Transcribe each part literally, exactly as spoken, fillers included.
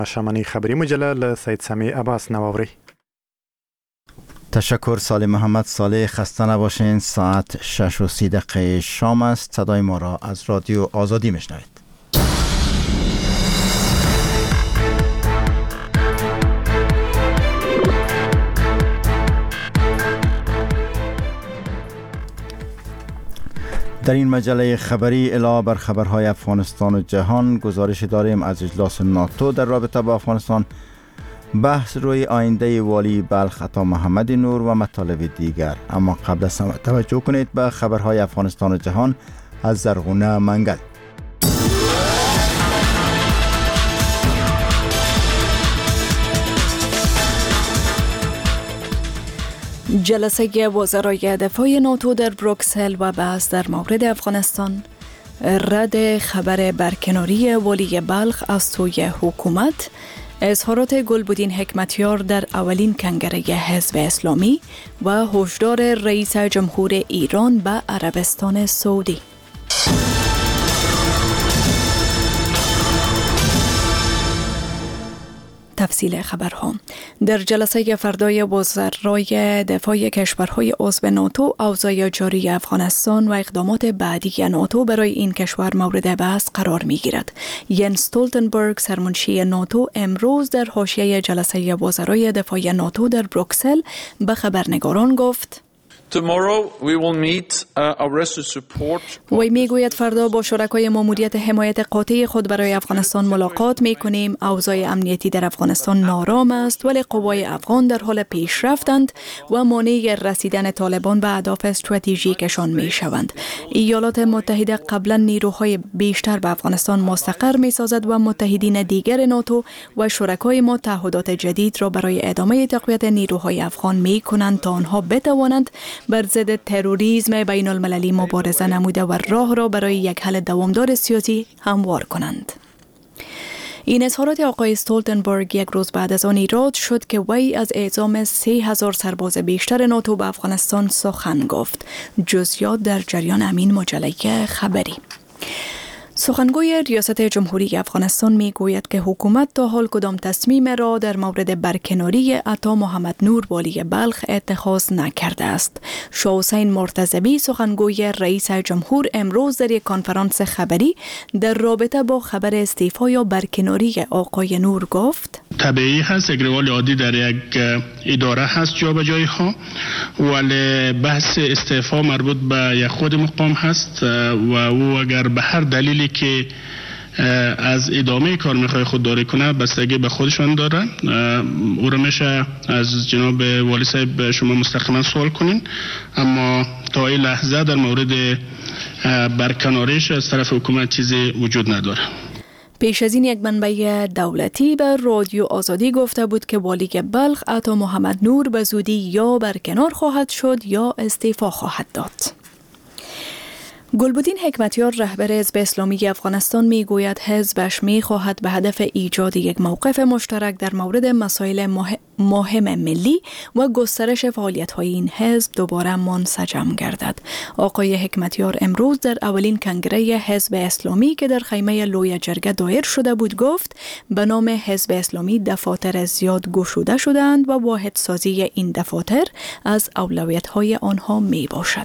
شمنی خبری مجله سید سمی عباس نواوری. تشکر سال محمد صالح. خسته نباشین. ساعت شش و سی دقیقه شام است. صدای ما را از رادیو آزادی میشنوید. در این مجله خبری علاوه بر خبرهای افغانستان و جهان گزارش داریم از اجلاس ناتو در رابطه با افغانستان، بحث روی آینده والی بلخ عطا محمد نور و مطالب دیگر. اما قبل از همه توجه کنید به خبرهای افغانستان و جهان از زرغونه منگل. جلسه وزرای دفاع ناتو در بروکسل و بحث در مورد افغانستان، رد خبر برکناری والی بلخ از سوی حکومت، اظهارات گلبدین حکمتیار در اولین کنگره حزب اسلامی و هشدار رئیس جمهور ایران به عربستان سعودی. تفصیل خبرها. در جلسه فردای وزرای دفاع کشورهای عضو ناتو، اوضاع جاری افغانستان و اقدامات بعدی ناتو برای این کشور مورد بحث قرار می گیرد. ینس استولتنبرگ، سرمنشی ناتو، امروز در حاشیه جلسه وزرای دفاع ناتو در بروکسل به خبرنگاران گفت: وی میگوید فردا با شرکای ماموریت حمایت قاطع خود برای افغانستان ملاقات میکنیم. اوضاع امنیتی در افغانستان نارام است، ولی قوای افغان در حال پیشرفتند و مانع رسیدن طالبان به اهداف استراتژیکشان میشوند. ایالات متحده قبلا نیروهای بیشتر به افغانستان مستقر میسازد و متحدین دیگر ناتو و شرکای ما تعهدات جدید را برای ادامه تقویت نیروهای افغان میکنند تا آنها بتوانند بر ضد تروریسم بین المللی مبارزه نموده و راه را برای یک حل دوامدار سیاسی هموار کنند. این اظهارات آقای استولتنبرگ یک روز بعد از آن ایراد شد که وی از اعزام سه هزار سرباز بیشتر ناتو به افغانستان سخن گفت. جزئیات در جریان امین مجله خبری. سخنگوی ریاست جمهوری افغانستان می گوید که حکومت تا حال کدام تصمیم را در مورد برکناری عطا محمد نور والی بلخ اتخاذ نکرده است. شاه حسین مرتضوی، سخنگوی رئیس جمهور، امروز در یک کنفرانس خبری در رابطه با خبر استعفا یا برکناری آقای نور گفت: طبیعی هست، یک روال عادی در یک اداره هست جابجایی ها، ولی بحث استعفا مربوط به یک خود مقام هست و او اگر به هر دلیلی که از ادامه کار میخوای خودداری کنه بستگی به خودشان داره. او را میشه از جناب والی صاحب شما مستقیما سوال کنین، اما تا این لحظه در مورد برکناریش از طرف حکومت چیزی وجود نداره. پیش از این یک منبع دولتی به رادیو آزادی گفته بود که والی بلخ عطا محمد نور به زودی یا برکنار خواهد شد یا استعفا خواهد داد. گلبدین حکمتیار، رهبر حزب اسلامی افغانستان، می گوید حزبش می خواهد به هدف ایجاد یک موقف مشترک در مورد مسائل مهم ملی و گسترش فعالیت‌های این حزب دوباره منسجم گردد. آقای حکمتیار امروز در اولین کنگره حزب اسلامی که در خیمه لوی جرگه دایر شده بود گفت به نام حزب اسلامی دفاتر زیاد گشوده شدند و واحد سازی این دفاتر از اولویت‌های آنها می باشد.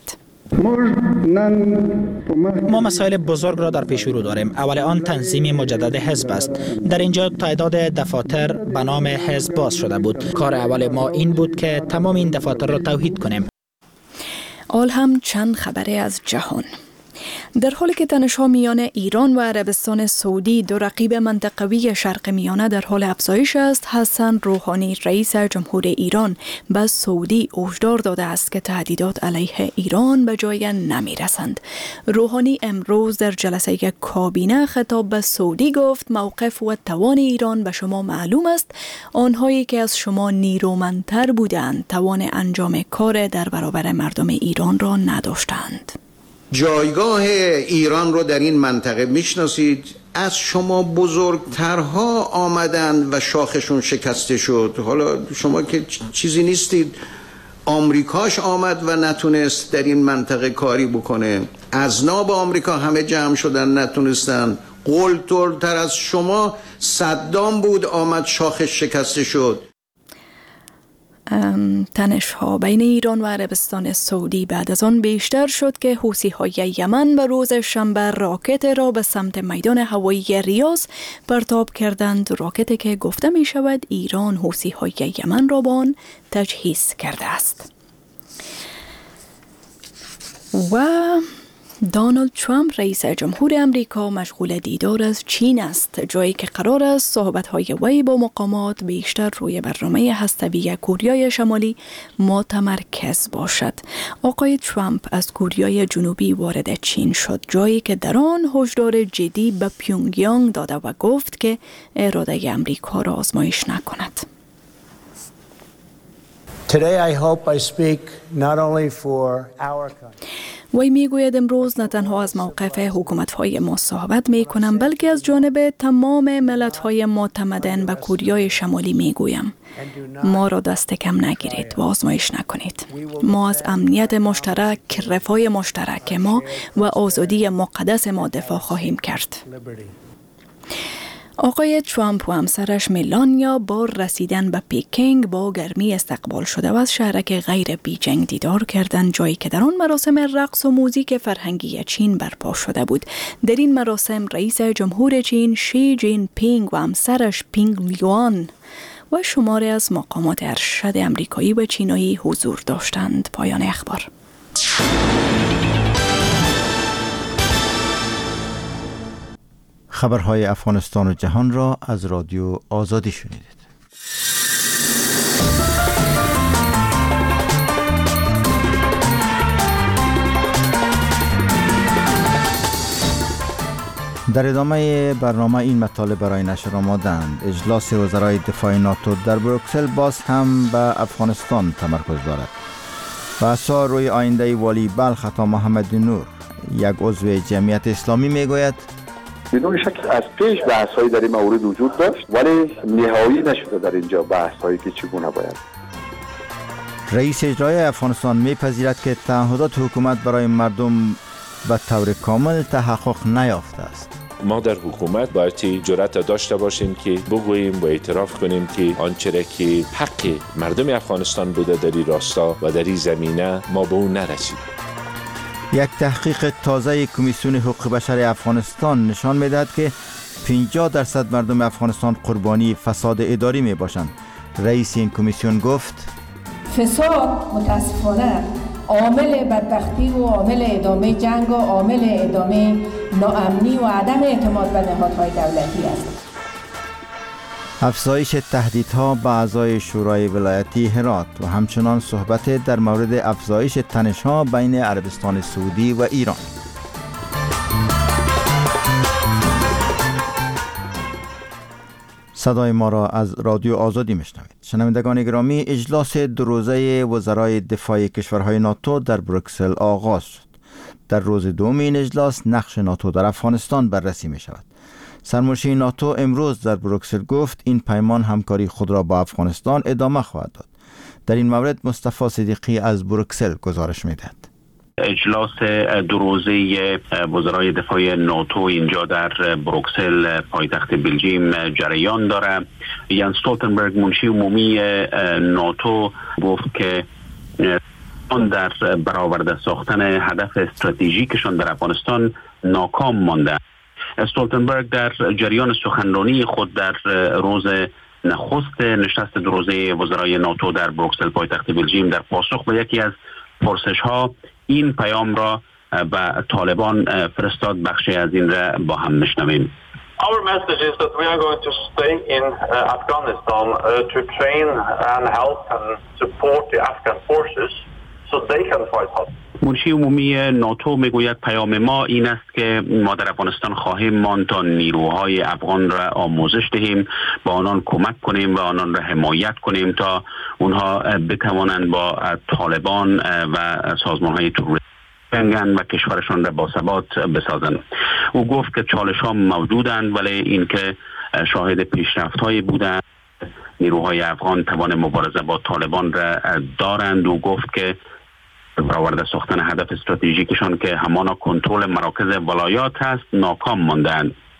ما مسائل بزرگ را در پیش رو داریم. اول آن تنظیم مجدد حزب است. در اینجا تعداد دفاتر به نام حزب باز شده بود. کار اول ما این بود که تمام این دفاتر را توحید کنیم. آل هم چند خبره از جهان. در حالی که تنش‌ها میان ایران و عربستان سعودی، دو رقیب منطقوی شرق میانه، در حال افزایش است، حسن روحانی، رئیس جمهور ایران، به سعودی هشدار داده است که تهدیدات علیه ایران به جای نمی‌رسند. روحانی امروز در جلسه کابینه خطاب به سعودی گفت موقف و توان ایران به شما معلوم است. آنهایی که از شما نیرومندتر بودند توان انجام کار در برابر مردم ایران را نداشتند. جایگاه ایران رو در این منطقه میشناسید. از شما بزرگترها آمدند و شاخشون شکسته شد. حالا شما که چیزی نیستید. آمریکاش آمد و نتونست در این منطقه کاری بکنه. اذناب آمریکا همه جمع شدن نتونستن. قلدرتر از شما صدام بود، آمد شاخش شکسته شد. تنش ها بین ایران و عربستان سعودی بعد از آن بیشتر شد که حوثی های یمن به روز شنبه راکت را به سمت میدان هوایی ریاض پرتاب کردند، راکتی که گفته می شود ایران حوثی های یمن را با آن تجهیز کرده است. و دونالد ترامپ رئیس جمهور امریکا مشغول دیدار از چین است، جایی که قرار است صحبت‌های وی با مقامات بیشتر روی برنامه هسته‌ای کوریای شمالی متمرکز باشد. آقای ترامپ از کوریای جنوبی وارد چین شد، جایی که در آن هشدار جدی به پیونگیانگ داده و گفت که اراده امریکا را آزمایش نکند. Today I hope I speak not only for our country. وی می گوید امروز نه تنها از موقف حکومت‌های ما صحبت می کنم، بلکه از جانب تمام ملت‌های معتمدن به کوریای شمالی می گویم. ما را دست کم نگیرید و آزمایش نکنید. ما از امنیت مشترک، رفاه مشترک ما و آزادی مقدس ما دفاع خواهیم کرد. آقای ترامپ و همسرش میلانیا با رسیدن به پکینگ با گرمی استقبال شده و از شهرک غیر بیجینگ دیدار کردند، جایی که در آن مراسم رقص و موزیک فرهنگی چین برپا شده بود. در این مراسم رئیس جمهور چین شی جین پینگ و همسرش پینگ لیوان و شماری از مقامات ارشد امریکایی و چینایی حضور داشتند. پایان اخبار. خبرهای افغانستان و جهان را از رادیو آزادی شنیدید. در ادامه برنامه این مطالب برای نشر آمادند. اجلاس وزرای دفاع ناتو در بروکسل باز هم به افغانستان تمرکز دارد. بحث‌ها روی آینده والی بلخ عطا محمد نور، یک عضو جمعیت اسلامی، میگوید بدون شک از پیش بحث‌هایی در این مورد وجود داشت، ولی نهایی نشده در اینجا بحث‌هایی که چگونه باید. رئیس اجرایی افغانستان میپذیرد که تعهدات حکومت برای مردم به طور کامل تحقق نیافته است. ما در حکومت باید جرأت داشته باشیم که بگوییم و اعتراف کنیم که آنچه که حق مردم افغانستان بوده در این راستا و در این زمینه ما به اون نرسیدیم. یک تحقیق تازه کمیسیون حقوق بشر افغانستان نشان می‌دهد که پنجاه درصد مردم افغانستان قربانی فساد اداری میباشند. رئیس این کمیسیون گفت فساد متاسفانه عامل بدبختی و عامل ادامه جنگ و عامل ادامه ناامنی و عدم اعتماد به نهادهای دولتی است. افزایش تهدیدها به اعضای شورای ولایتی هرات و همچنان صحبت در مورد افزایش تنش‌ها بین عربستان سعودی و ایران. صدای ما را از رادیو آزادی میشنوید. شنوندگان گرامی، اجلاس دو روزه وزرای دفاع کشورهای ناتو در بروکسل آغاز شد. در روز دوم این اجلاس نقش ناتو در افغانستان بررسی می شود. سرمنشی ناتو امروز در بروکسل گفت این پیمان همکاری خود را با افغانستان ادامه خواهد داد. در این مورد مصطفی صدیقی از بروکسل گزارش می‌دهد. اجلاس دو روزه وزرای دفاع ناتو اینجا در بروکسل پایتخت بلژیم جریان داره. یان استولتنبرگ منشی عمومی ناتو گفت که آن در برآورده ساختن هدف استراتژیکشان در افغانستان ناکام مانده. استولتنبرگ در جریان سخنرانی خود در روز نخست نشست دو روزه وزرای ناتو در بروکسل پایتخت بلژیم در پاسخ به یکی از پرسش‌ها این پیام را به طالبان فرستاد. بخشی از این را با هم میشنویم. Our message is that we are going to stay in uh, Afghanistan uh, to train and help and support the Afghan forces so they can fight hard. منشی عمومی ناتو میگوید پیام ما این است که ما در افغانستان خواهیم ماند تا نیروهای افغان را آموزش دهیم، با آنان کمک کنیم و آنان را حمایت کنیم تا اونها بتوانند با طالبان و سازمانهای تروریستی جنگن و کشورشان را با ثبات بسازند. او گفت که چالش ها موجودند، ولی اینکه شاهد پیشرفت های بودند. نیروهای افغان توان مبارزه با طالبان را دارند. او گفت که برآورده ساختن هدف استراتژیکشان که همانا کنترل مراکز ولایات هست ناکام ماندند.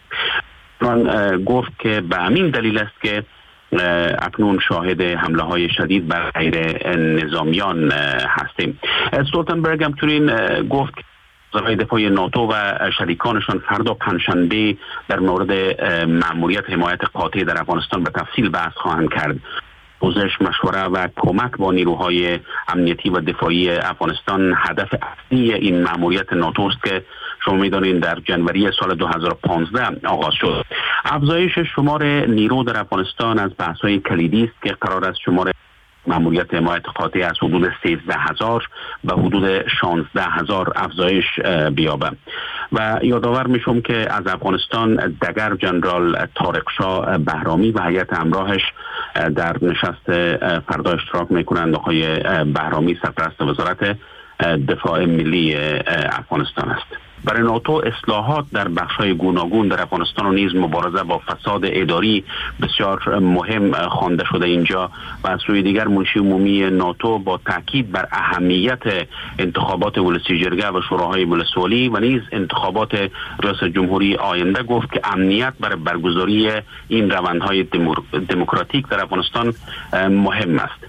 من گفت که به همین دلیل است که اکنون شاهد حمله های شدید بر غیر نظامیان هستیم. استولتنبرگ همچنین گفت وزرای دفاع ناتو و شریکانشان فردا پنجشنبه در مورد مأموریت حمایت قاطع در افغانستان به تفصیل بحث خواهند کرد. پوزش، مشوره و کمک با نیروهای امنیتی و دفاعی افغانستان هدف اصلی این مأموریت ناتو است که شما می‌دانید در جنوری سال دو هزار و پانزده آغاز شد. افزایش شمار نیرو در افغانستان از بحث‌های کلیدی است که قرار است شمار مأموریت حمایت قاطع از حدود سیزده هزار به حدود شانزده هزار افزایش بیابه. و یادآور میشم که از افغانستان دگر جنرال طارق شاه بهرامی و هیئت همراهش در نشست فردا اشتراک میکنند. آقای بهرامی سرپرست وزارت دفاع ملی افغانستان است. برای ناتو اصلاحات در بخش‌های گوناگون در افغانستان و نیز مبارزه با فساد اداری بسیار مهم خوانده شده اینجا. و از سوی دیگر منشی عمومی ناتو با تاکید بر اهمیت انتخابات ولسی جرگه و شوراهای ولسوالی و نیز انتخابات ریاست جمهوری آینده گفت که امنیت برای برگزاری این روندهای دموکراتیک در افغانستان مهم است.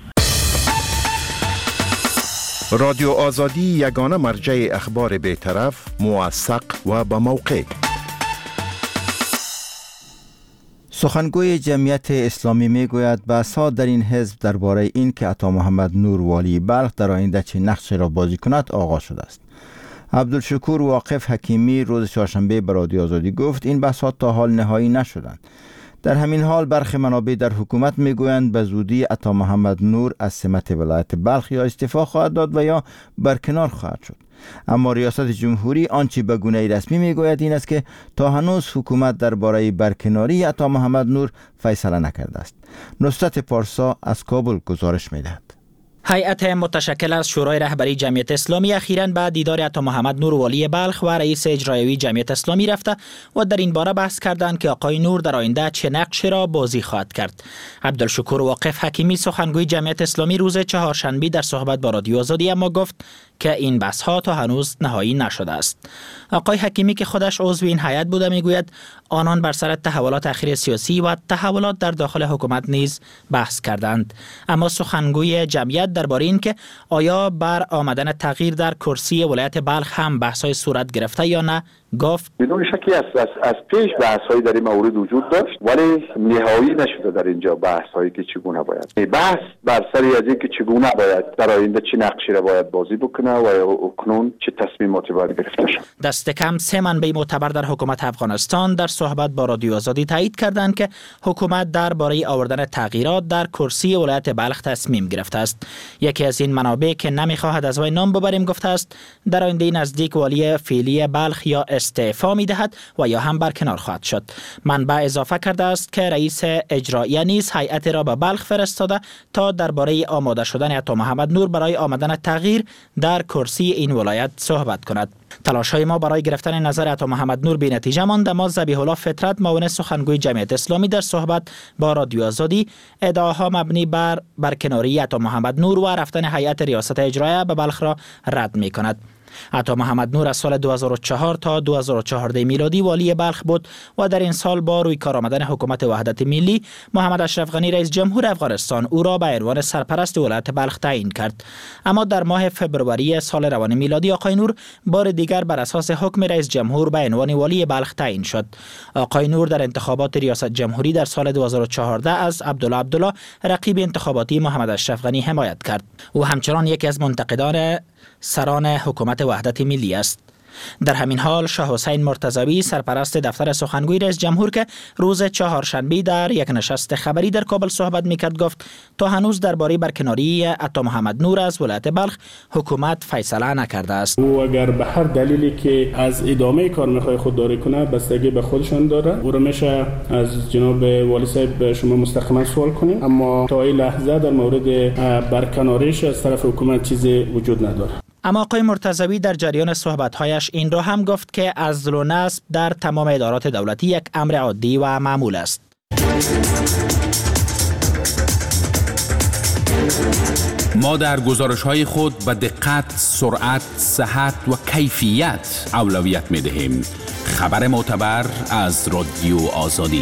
رادیو آزادی یگانه مرجع اخبار بی‌طرف، موثق و با موقع. سخنگوی جمعیت اسلامی میگوید بحث‌ها در این حزب درباره این که عطا محمد نور والی بلخ در آینده چه نقشی را بازی کند آغاز شده است. عبدالشکور واقف حکیمی روز چهارشنبه به رادیو آزادی گفت این بحث‌ها تا حال نهایی نشدند. در همین حال برخی منابع در حکومت میگویند به زودی عطا محمد نور از سمت ولایت بلخ یا استعفا خواهد داد و یا برکنار خواهد شد. اما ریاست جمهوری آنچه به گونه رسمی میگوید این است که تا هنوز حکومت درباره برکناری عطا محمد نور فیصله نکرده است. نصرت پارسا از کابل گزارش میدهد. هیئت متشکل از شورای رهبری جمعیت اسلامی اخیراً به دیدار عطا محمد نور والی بلخ و رئیس اجرایی جمعیت اسلامی رفته و در این باره بحث کردند که آقای نور در آینده چه نقشی را بازی خواهد کرد. عبدالشکور واقف حکیمی سخنگوی جمعیت اسلامی روز چهارشنبه در صحبت با رادیو آزادی اما گفت که این بحث ها تا هنوز نهایی نشده است. آقای حکیمی که خودش عضو این هیئت بوده میگوید آنان بر سر تحولات اخیر سیاسی و تحولات در داخل حکومت نیز بحث کردند. اما سخنگوی جمعیت درباره این که آیا بر آمدن تغییر در کرسی ولایت بلخ هم بحث‌های صورت گرفته یا نه گفت بدون شکی از, از, از پیش بحث‌هایی در این مورد وجود داشت ولی نهایی نشده در اینجا بحث‌هایی که چگونه باید بحث بر سر از اینکه چگونه باید در آینده چه نقشی را باید بازی بکنه و اکنون چه تصمیماتی باید گرفته شود. دست کم سه منبع معتبر در حکومت افغانستان در صحبت با رادیو آزادی تایید کردند که حکومت درباره آوردن تغییرات در کرسی ولایت بلخ تصمیم گرفته است. یکی از این منابع که نمیخواهد از وی نام ببریم گفته است در آینده نزدیک والی فعلی بلخ یا استعفا می‌دهد و یا هم برکنار خواهد شد. منبع اضافه کرده است که رئیس اجرایی نیز هیئت را به بلخ فرستاده تا درباره آماده شدن عطا محمد نور برای آمدن تغییر در کرسی این ولایت صحبت کند. تلاش‌های ما برای گرفتن نظر عطا محمد نور بی‌نتیجه ماند اما ذبیح الله فطرت معاون سخنگوی جمعیت اسلامی در صحبت با رادیو آزادی ادعاها مبنی بر برکناری عطا محمد نور و رفتن هیئت ریاست اجرایی به بلخ را رد می‌کند. عطا محمد نور از سال دو هزار و چهار تا دو هزار و چهارده میلادی والی بلخ بود و در این سال با روی کار آمدن حکومت وحدت ملی محمد اشرف غنی رئیس جمهور افغانستان او را به عنوان سرپرست ولایت بلخ تعیین کرد. اما در ماه فبروری سال روان میلادی آقای نور بار دیگر بر اساس حکم رئیس جمهور به عنوان والی بلخ تعیین شد. آقای نور در انتخابات ریاست جمهوری در سال دو هزار و چهارده از عبدالله عبدالله رقیب انتخاباتی محمد اشرف غنی حمایت کرد. او همچنان یکی از منتقدان سران حکومت وحدت ملی است. در همین حال شاه حسین مرتضوی سرپرست دفتر سخنگوی رئیس جمهور که روز چهارشنبه در یک نشست خبری در کابل صحبت میکرد گفت تا هنوز درباره برکناری عطا محمد نور از ولایت بلخ حکومت فیصله نکرده است. او اگر به هر دلیلی که از ادامه کار میخواد خودداری کنه بستگی به خودشان داره. او رو میشه از جناب والی صاحب شما مستقیما سوال کنیم اما تا این لحظه در مورد برکناریش از طرف حکومت چیزی وجود نداره. اما آقای مرتضوی در جریان صحبت‌هایش این را هم گفت که عزل و نصب در تمام ادارات دولتی یک امر عادی و معمول است. ما در گزارش‌های خود به دقت، سرعت، صحت و کیفیت اولویت می‌دهیم خبر معتبر از رادیو آزادی.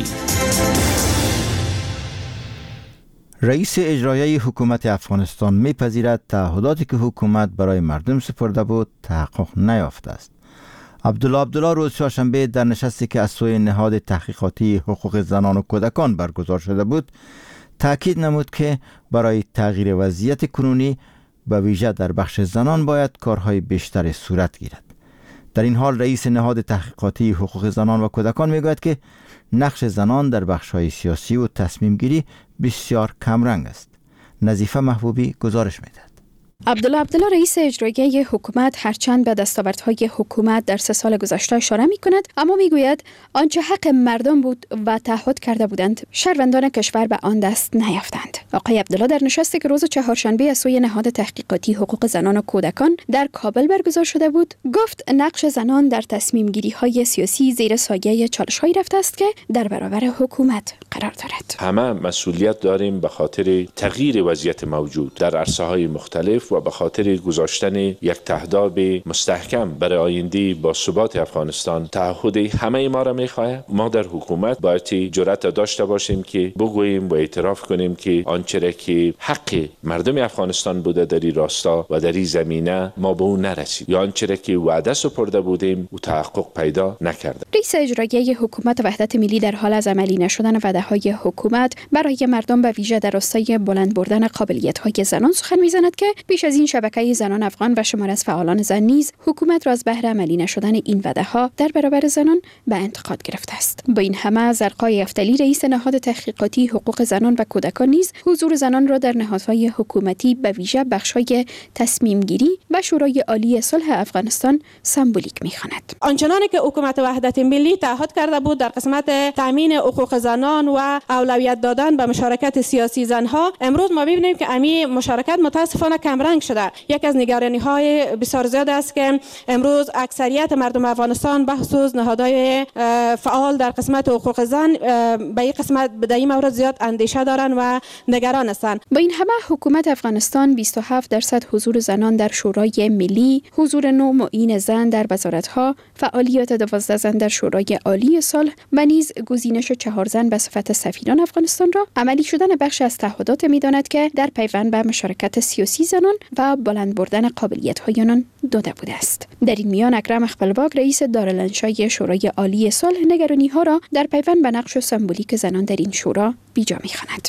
رئیس اجرایی حکومت افغانستان میپذیرد تعهداتی که حکومت برای مردم سپرده بود تحقق نیافته است. عبدالله عبدالله روز چهارشنبه در نشستی که از سوی نهاد تحقیقاتی حقوق زنان و کودکان برگزار شده بود تاکید نمود که برای تغییر وضعیت کنونی به ویژه در بخش زنان باید کارهای بیشتری صورت گیرد. در این حال رئیس نهاد تحقیقاتی حقوق زنان و کودکان میگوید که نقش زنان در بخش‌های سیاسی و تصمیم گیری بسیار کمرنگ است. نظیفه محبوبی گزارش میدهد. عبدالله عبدالله رئیس اجرایی حکومت هرچند به دستاوردهای حکومت در سه سال گذشته اشاره می کند، اما می گوید آنچه حق مردم بود و تعهد کرده بودند شهروندان کشور به آن دست نیافتند. آقای عبدالله در نشستی که روز چهارشنبه از سوی نهاد تحقیقاتی حقوق زنان و کودکان در کابل برگزار شده بود گفت نقش زنان در تصمیم گیری های سیاسی زیر سایه چالش هایی رفته است که در برابر حکومت قرار دارد. همه مسئولیت داریم به خاطر تغییر وضعیت موجود در عرصه های مختلف و به خاطر گذاشتن یک تهداب مستحکم برای آینده با ثبات افغانستان. تعهد همه ما را می‌خواهد. ما در حکومت باید جرأت داشته باشیم که بگوییم و اعتراف کنیم که آنچه که حق مردم افغانستان بوده در این راستا و در این زمینه ما به اون نرسید یا آنچه که وعده سپرده بودیم و تحقق پیدا نکرده. رئیس اجرایی حکومت وحدت ملی در حال از عملی نشدن وعده‌های حکومت برای مردم به ویژه در راستای بلند بردن قابلیت‌های زنان سخن می‌زند که بیش از این شبکه زنان افغان و شمار از فعالان زن نیز حکومت را از بهر عملی نشدن این وعده‌ها در برابر زنان به انتقاد گرفته است. با این همه زرقای افتلی رئیس نهاد تحقیقاتی حقوق زنان و کودکان نیز حضور زنان را در نهادهای حکومتی به ویژه بخش‌های تصمیم گیری و شورای عالی صلح افغانستان سمبولیک می‌خواند. آنچنانی که حکومت وحدت ملی تعهد کرده بود در قسمت تامین حقوق زنان و اولویت دادن به مشارکت سیاسی زنها، امروز ما می‌بینیم که امی مشارکت متاسفانه کمرنگ شده. یک از نگرانی‌های بسیار زیاد است که امروز اکثریت مردم افغانستان به خصوص نهادهای فعال در قسمت حقوق زن به این قسمت در این مورد زیاد اندیشه دارند و نگران هستند. با این همه حکومت افغانستان بیست و هفت درصد حضور زنان در شورای ملی، حضور نو معین زن در وزارت‌ها، فعالیت دوازده زن در شورای عالی صلح و نیز گزینش چهار زن به صفت سفیران افغانستان را عملی شدن بخش از تعهدات می‌داند که در پیوند به مشارکت سیاسی زنان و بلند بردن قابلیت‌های آنان داده بوده است. در این میان اکرم اخبلباک رئیس دارالانشای شورای عالی صلح نگرانی‌ها را در پیوند به نقش سمبولیک زنان در این شورا بیجا می‌خواند.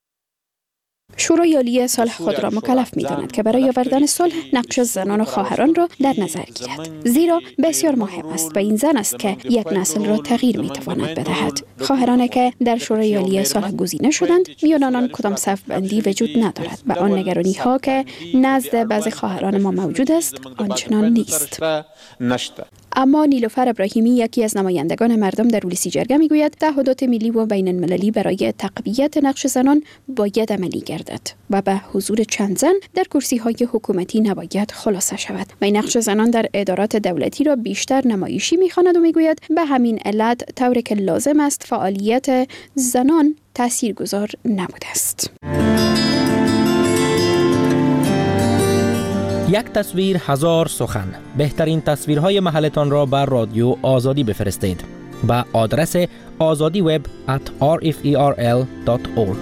شورای عالی صلح خود را مکلف می‌داند که برای آوردن صلح نقش زنان و خواهران را در نظر گیرد، زیرا بسیار مهم است و این زن است که یک نسل را تغییر می‌تواند بدهد. خواهرانی که در شورای عالی صلح گزینه شدند میان آنان کدام صف بندی وجود ندارد و آن نگرانی‌ها که نزد بعضی خواهران ما موجود است آنچنان نیست. اما نیلوفر ابراهیمی یکی از نمایندگان مردم در ولسی جرگه میگوید تعهدات ملی و بین المللی برای تقویت نقش زنان باید عملی گردد و به حضور چند زن در کرسی‌های حکومتی نباید خلاصه شود و این نقش زنان در ادارات دولتی را بیشتر نمایشی می‌خواند و میگوید به همین علت طوری که لازم است فعالیت زنان تاثیرگذار نبوده است. یک تصویر هزار سخن. بهترین تصویرهای محلتان را بر رادیو آزادی بفرستید به آدرس azadiweb at r f e r l dot org.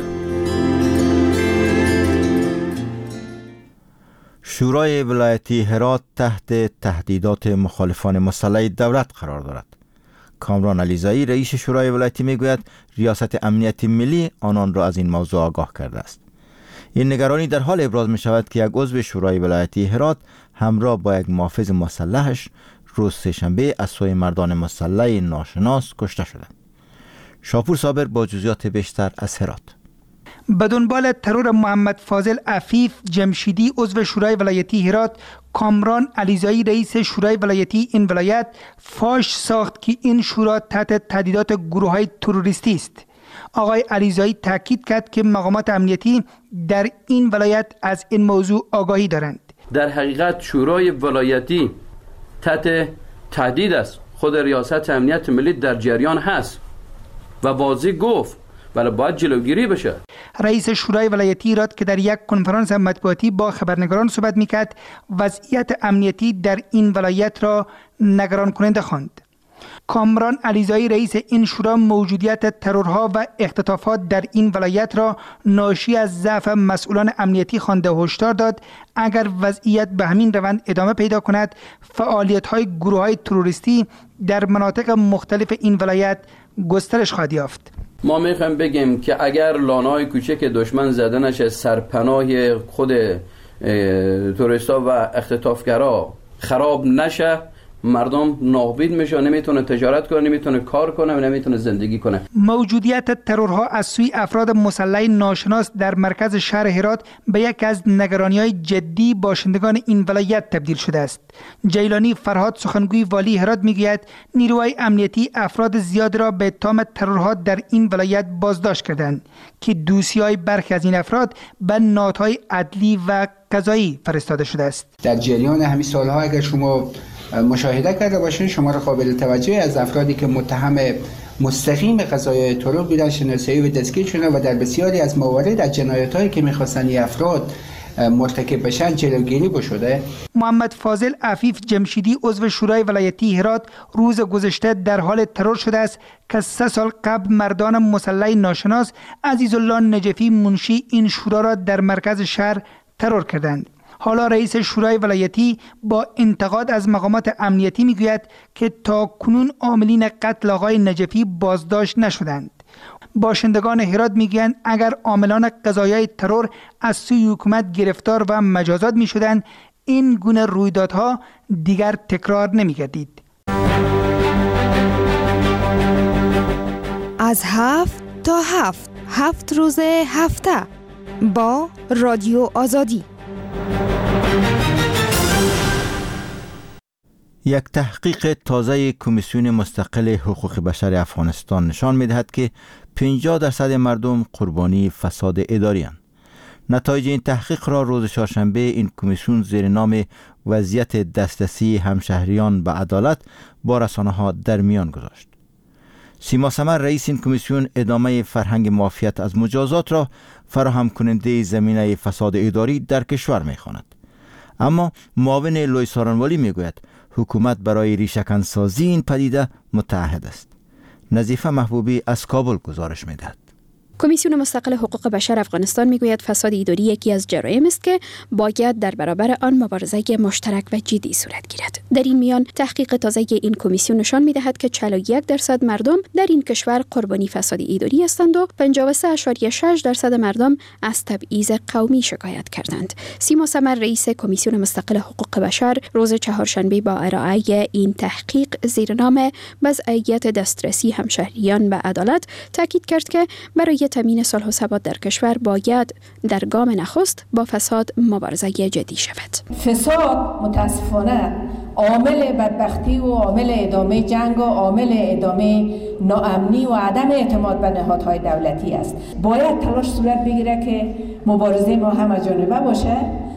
شورای ولایتی هرات تحت تهدیدات مخالفان مسلح دولت قرار دارد. کامران علیزایی رئیس شورای ولایتی میگوید ریاست امنیت ملی آنان را از این موضوع آگاه کرده است. این نگرانی در حال ابراز می شود که یک عضو شورای ولایتی هرات همراه با یک محافظ مسلحش روز سه‌شنبه از سوی مردان مسلح ناشناس کشته شدند. شاپور صابر با جزئیات بیشتر از هرات. به دنبال ترور محمد فاضل عفیف جمشیدی عضو شورای ولایتی هرات، کامران علیزایی رئیس شورای ولایتی این ولایت فاش ساخت که این شورا تحت تهدیدات گروه‌های تروریستی است. آقای علیزایی تاکید کرد که مقامات امنیتی در این ولایت از این موضوع آگاهی دارند. در حقیقت شورای ولایتی تحت تهدید است. خود ریاست امنیت ملی در جریان هست و واضح گفت ولی باید جلوگیری بشه. رئیس شورای ولایتی ایراد که در یک کنفرانس مطبوعاتی با خبرنگاران صحبت میکرد وضعیت امنیتی در این ولایت را نگران کننده خواند. کامران علیزایی رئیس این شورا موجودیت ترورها و اختطافات در این ولایت را ناشی از ضعف مسئولان امنیتی خوانده و هشدار داد اگر وضعیت به همین روند ادامه پیدا کند فعالیت‌های گروه‌های تروریستی در مناطق مختلف این ولایت گسترش خواهد یافت. ما میخوایم بگیم که اگر لانه‌های کوچک دشمن زده نشه، سرپناه خود توریستا و اختطافگرا خراب نشه، مردم ناامید میشه، نمیتونه تجارت کنه، نمیتونه کار کنه و نمیتونه زندگی کنه. موجودیت ترورها از سوی افراد مسلح ناشناس در مرکز شهر هرات به یک از نگرانی‌های جدی باشندگان این ولایت تبدیل شده است. جیلانی فرهاد سخنگوی والی هرات میگوید نیروهای امنیتی افراد زیاد را به اتهام ترورها در این ولایت بازداشت کردند که دوسیهای برخی از این افراد به نهادهای عدلی و قضایی فرستاده شده است. در جریان همین سالها اگر شما مشاهده کرده باشین، شمار قابل توجهی از افرادی که متهم مستقیم قضایای ترور بودن شناسایی و دستگیر شدن و در بسیاری از موارد از جنایت‌هایی که می‌خواستن این افراد مرتکب بشن جلوگیری بشده. محمد فاضل عفیف جمشیدی عضو شورای ولایتی هرات روز گذشته در حال ترور شده است که سه سال قبل مردان مسلح ناشناس عزیزالله نجفی منشی این شورا را در مرکز شهر ترور کردند. حالا رئیس شورای ولایتی با انتقاد از مقامات امنیتی میگوید که تا کنون عاملین قتل آقای نجفی بازداشت نشدند. باشندگان هرات میگویند اگر عاملان قضایای ترور از سوی حکومت گرفتار و مجازات میشدند این گونه رویدادها دیگر تکرار نمیگردید. از هفت تا هفت هفت روز هفته با رادیو آزادی. یک تحقیق تازه کمیسیون مستقل حقوق بشر افغانستان نشان می‌دهد که پنجاه درصد مردم قربانی فساد اداری اند. نتایج این تحقیق را روز چهارشنبه این کمیسیون زیر نام وضعیت دسترسی همشهریان به عدالت با رسانه‌ها در میان گذاشت. سیما سمر رئیس این کمیسیون ادامه فرهنگ معافیت از مجازات را فراهم کننده زمینه فساد اداری در کشور می‌خواند. اما معاون لوی سارنوالی میگوید حکومت برای ریشه‌کنسازی این پدیده متعهد است. نظیفه محبوبی از کابل گزارش می‌دهد. کمیسیون مستقل حقوق بشر افغانستان میگوید فساد اداری یکی از جرایم است که باید در برابر آن مبارزه مشترک و جدی صورت گیرد. در این میان تحقیق تازه این کمیسیون نشان میدهد که چهل و یک درصد مردم در این کشور قربانی فساد اداری هستند و پنجاه و سه ممیز شش درصد مردم از تبعیض قومی شکایت کردند. سیما سمر رئیس کمیسیون مستقل حقوق بشر روز چهارشنبه با ارائه این تحقیق زیر نام وضعیت دسترسی همشهریان به عدالت تاکید کرد که برای تامین صلح و ثبات در کشور باید در گام نخست با فساد مبارزه جدی شود. فساد متاسفانه عامل بدبختی و عامل ادامه جنگ و عامل ادامه ناامنی و عدم اعتماد به نهادهای دولتی است. باید تلاش صورت بگیره که مبارزه ما همه جانبه باشه،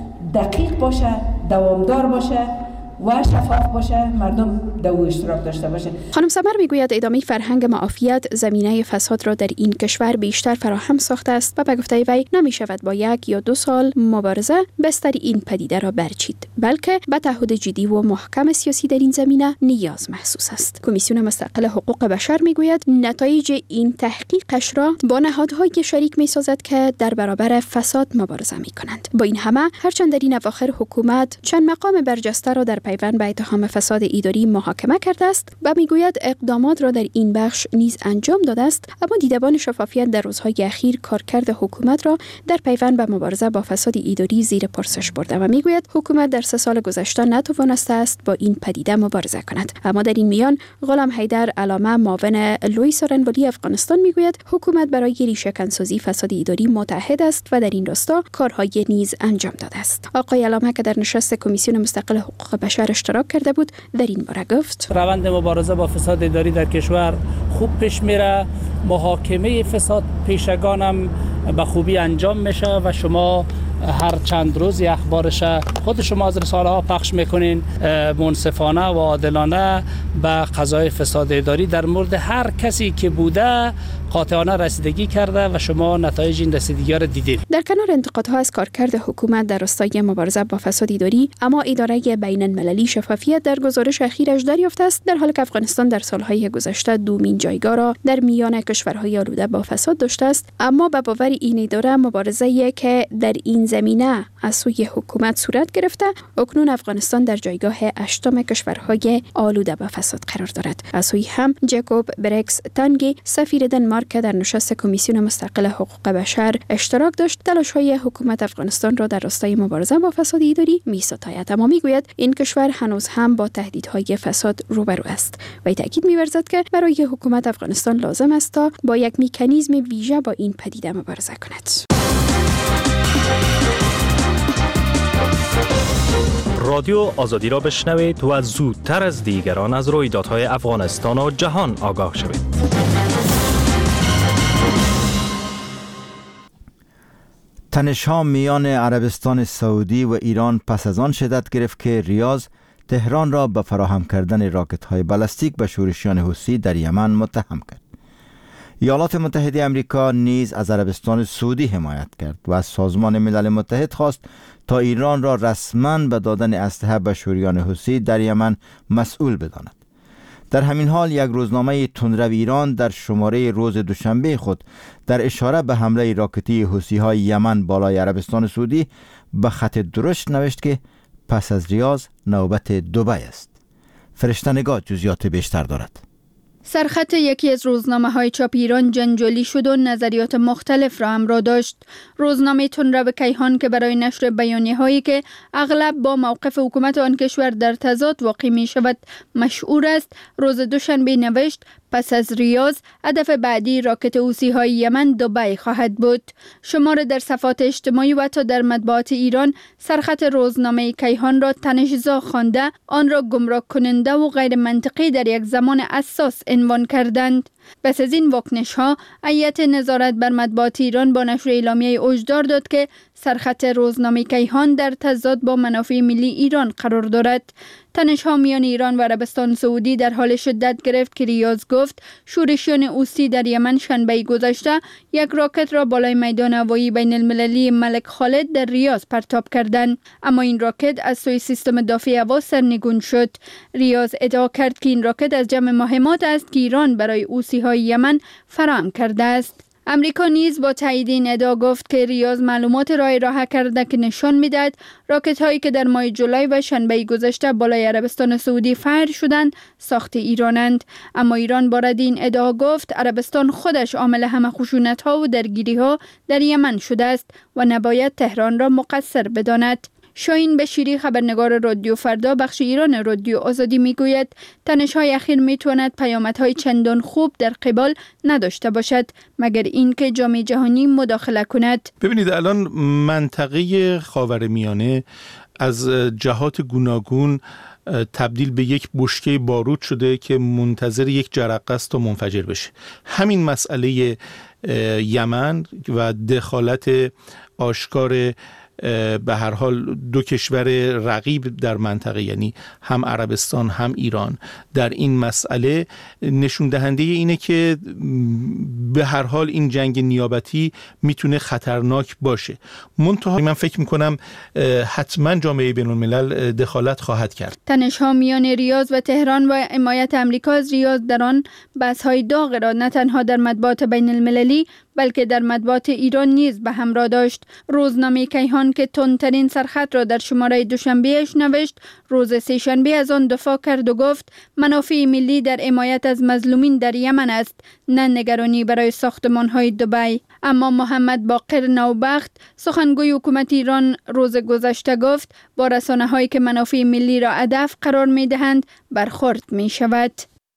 دقیق باشه، دوامدار باشه و شفاف باشه، مردم در او اشتراک داشته باشه. خانم سمر میگوید ادامه فرهنگ معافیت زمینه فساد را در این کشور بیشتر فراهم ساخته است و به گفته وی نمی شود با یک یا دو سال مبارزه بستر این پدیده را برچید، بلکه به تعهد جدی و محکم سیاسی در این زمینه نیاز محسوس است. کمیسیون مستقل حقوق بشر میگوید نتایج این تحقیقش را با نهادهای شریک می سازد که در برابر فساد مبارزه می کنند. با این همه هرچند در این اواخر حکومت چند مقام برجسته را در پیوند به اتهام فساد اداری محاکمه کرده است و میگوید اقدامات را در این بخش نیز انجام داده است، اما دیدبان شفافیت در روزهای اخیر کارکرد حکومت را در پیوند به مبارزه با فساد اداری زیر پرسش برده و میگوید حکومت در سه سال گذشته نتوانسته است با این پدیده مبارزه کند. اما در این میان غلام حیدر علامه معاون لوی سارنوالی افغانستان میگوید حکومت برای ریشه‌کنسازی فساد اداری متعهد است و در این راستا کارهای نیز انجام داده است. آقای علامه که در نشست کمیسیون مستقل حقوق بشر اشتراک کرده بود در این باره گفت روند مبارزه با فساد اداری در کشور خوب پیش میره، محاکمه فساد پیشگانم به خوبی انجام میشه و شما هر چند روزی اخبارش خود شما از رسانه ها پخش میکنین منصفانه و عادلانه به قضای فساد اداری در مورد هر کسی که بوده قاطعانه رسیدگی کرده و شما نتایج این رسیدگی را دیدید. در کنار انتقادها از کارکرد حکومت در راستای مبارزه با فساد اداری، اما اداره بین المللی شفافیت در گزارش اخیرش دریافته است در حالی که افغانستان در سالهای گذشته دومین جایگاه را در میان کشورهای آلوده با فساد داشته است، اما به باور این اداره مبارزه‌ای که در این زمینه از سوی حکومت صورت گرفته، اکنون افغانستان در جایگاه هشتم کشورهای آلوده به فساد قرار دارد. از سوی هم جاکوب برکس تانگی سفیر دنمارک که در نشست کمیسیون مستقل حقوق بشر اشتراک داشت، تلاش‌های حکومت افغانستان را در راستای مبارزه با فساد اداری می‌ستاید، اما میگوید این کشور هنوز هم با تهدیدهای فساد روبرو است. و تاکید می‌ورزد که برای حکومت افغانستان لازم است تا با یک مکانیزم ویژه با این پدیده مبارزه کند. رادیو آزادی را بشنوید و زودتر از دیگران از رویدادهای افغانستان و جهان آگاه شوید. تنش‌ها میان عربستان سعودی و ایران پس از آن شدت گرفت که ریاض تهران را به فراهم کردن راکت‌های بالستیک به شورشیان حوثی در یمن متهم کرد. ایالات متحده آمریکا نیز از عربستان سعودی حمایت کرد و از سازمان ملل متحد خواست تا ایران را رسما به دادن اسلحه به شوریان حوثی در یمن مسئول بداند. در همین حال یک روزنامه تندرو ایران در شماره روز دوشنبه خود در اشاره به حمله راکتی حوثی‌های یمن بالای عربستان سعودی به خط درشت نوشت که پس از ریاض نوبت دبی است. فرشته نگاه جزئیات بیشتر دارد. سرخط یکی از روزنامه‌های چاپ ایران جنجالی شد و نظریات مختلف را همراه داشت. روزنامه تندرو کیهان که برای نشر بیانیه‌هایی که اغلب با موقف حکومت آن کشور در تضاد واقع می‌شود مشهور است، روز دوشنبه نوشت پس از ریاض هدف بعدی راکت حوثی‌های یمن دبی خواهد بود. شمار در صفحات اجتماعی و تا در مطبوعات ایران سرخط روزنامه کیهان را تنش‌زا خوانده، آن را گمراه کننده و غیر منطقی در یک زمان حساس عنوان کردند. پس از این واکنش‌ها، هیئت نظارت بر مطبوعات ایران با نشر اعلامیه هشدار داد که سرخط روزنامه کیهان در تضاد با منافع ملی ایران قرار دارد. تنش‌ها میان ایران و عربستان سعودی در حال شدت گرفت که ریاض گفت شورشیان حوثی در یمن شنبه گذشته یک راکت را بالای میدان هوایی بین المللی ملک خالد در ریاض پرتاب کردند، اما این راکت از سوی سیستم دفاعی هوا سرنگون شد. ریاض ادعا کرد که این راکت از جمع مهمات است که ایران برای حوثی‌های یمن فراهم کرده است. امریکا نیز با تایید این ادعا گفت که ریاض معلومات را ارائه کرده که نشان می‌دهد راکت هایی که در ماه جولای و شنبه گذشته بالای عربستان سعودی فایر شدند ساخت ایرانند، اما ایران با رد این ادعا گفت عربستان خودش عامل همه خشونت‌ها و درگیری‌ها در یمن شده است و نباید تهران را مقصر بداند. شاهین بشیری خبرنگار رادیو فردا بخش ایران رادیو آزادی میگوید تنش‌های اخیر میتواند پیامدهای چندان خوب در قبال نداشته باشد مگر اینکه جامعه جهانی مداخله کند. ببینید الان منطقه خاورمیانه از جهات گوناگون تبدیل به یک بشکه بارود شده که منتظر یک جرقه است تا منفجر بشه. همین مسئله یمن و دخالت آشکار به هر حال دو کشور رقیب در منطقه، یعنی هم عربستان هم ایران، در این مسئله نشون دهنده اینه که به هر حال این جنگ نیابتی میتونه خطرناک باشه. منتها من فکر میکنم حتما جامعه بین الملل دخالت خواهد کرد. تنش‌ها میان ریاض و تهران و حمایت آمریکا از ریاض در آن بحث‌های داغ را نه تنها در مطبوعات بین المللی بلکه در مطبوعات ایران نیز به همراه داشت. روزنامه کیهان که تندترین سرخط را در شماره دوشنبهش نوشت، روز سه‌شنبه از آن دفاع کرد و گفت منافع ملی در حمایت از مظلومین در یمن است، نه نگرانی برای ساختمان‌های دبی. اما محمد باقر نوبخت سخنگوی حکومت ایران روز گذشته گفت با رسانه‌هایی که منافع ملی را هدف قرار می‌دهند برخورد می‌شود.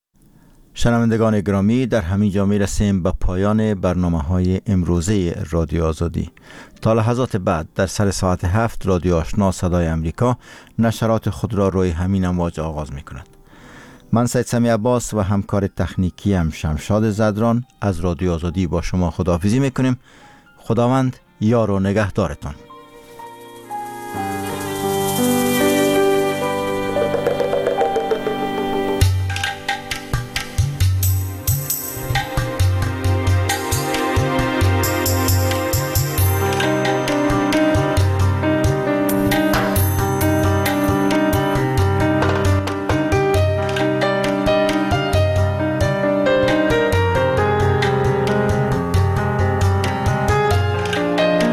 شنوندگان گرامی، در همین جا می رسیم به پایان برنامه های امروزه رادیو آزادی. تا لحظات بعد در سر ساعت هفت رادیو آشنا صدای امریکا نشرات خود را روی همین امواج آغاز می کند. من سید سمی عباس و همکار تکنیکی هم شمشاد زدران از رادیو آزادی با شما خداحافظی می کنیم. خداوند یار و نگهدارتان.